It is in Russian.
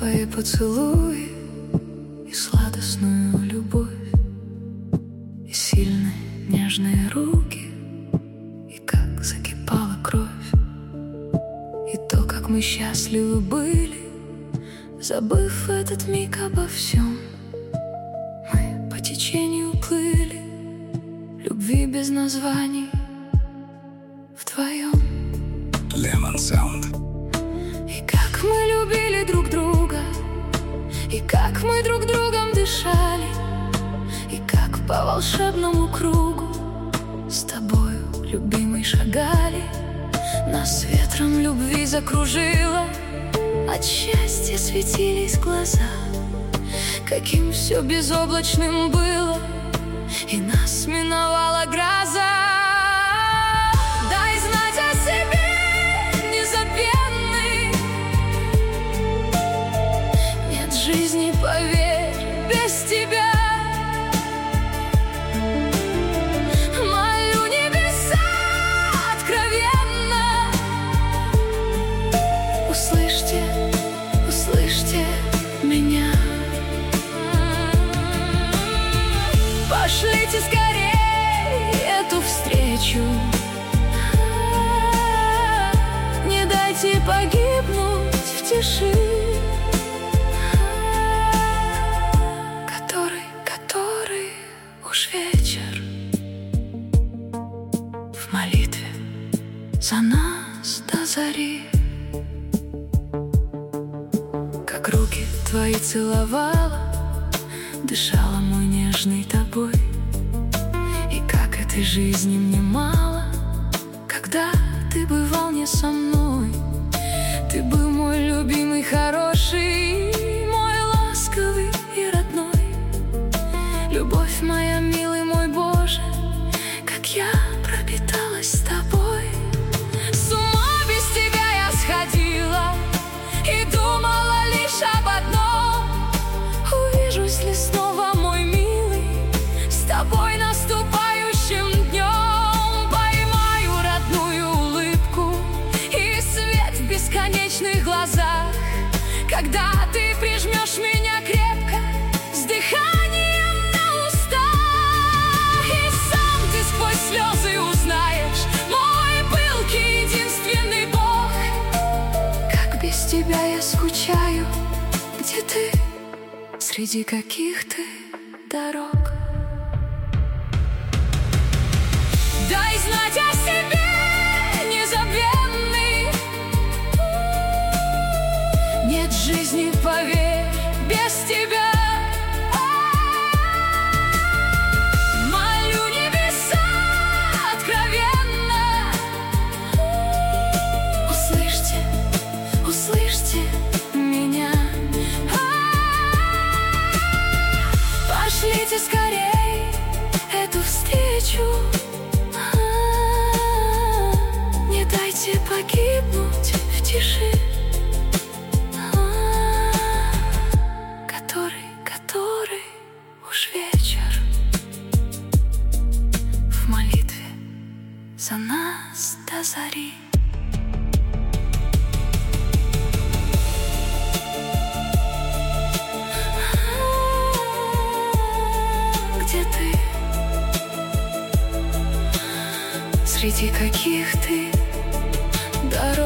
твои поцелуи и сладостную любовь, и сильные нежные руки, и как закипала кровь, и то, как мы счастливы были, забыв этот миг обо всем. Мы по течению плыли, любви без названий вдвоем. Lemon Sound. И как мы любили друг друга, и как мы друг другом дышали, и как по волшебному кругу с тобою, любимый, шагали. Нас ветром любви закружило, от счастья светились глаза. Каким все безоблачным было, и нас миновала гроза. Дай знать о себе, незабвенный. Нет жизни, поверь, без тебя. Молю небеса откровенно. Услышьте, услышьте меня. Пошлите скорей эту встречу, не дайте погибнуть в тиши. Который уж вечер, в молитве за нас до зари. Как руки твои целовала, дышала мой нежный тобой. И как этой жизни мне мало, когда ты бывал не со мной. Ты был мой любимый, хороший, мой ласковый и родной. Любовь моя, милый мой Боже, как я пропиталась с тобой. С ума без тебя я сходила и думала лишь об одном: увижусь ли снова, мой милый, с тобой наступающим днем. Поймаю родную улыбку и свет в бесконечных глазах, когда ты прижмешь меня крепко с дыханием на устах. И сам ты сквозь слезы узнаешь, мой пылкий единственный Бог, как без тебя я скучаю. Где ты? Среди каких ты дорог? Дай знать о себе, незабвенный. Нет жизни, поверь, без тебя. Молю небеса откровенно. Услышьте, услышьте меня. Пошлите скорей эту встречу, не дайте погибнуть в тиши. Который уж вечер, в молитве за нас до зари. Где ты? Среди каких ты дорог?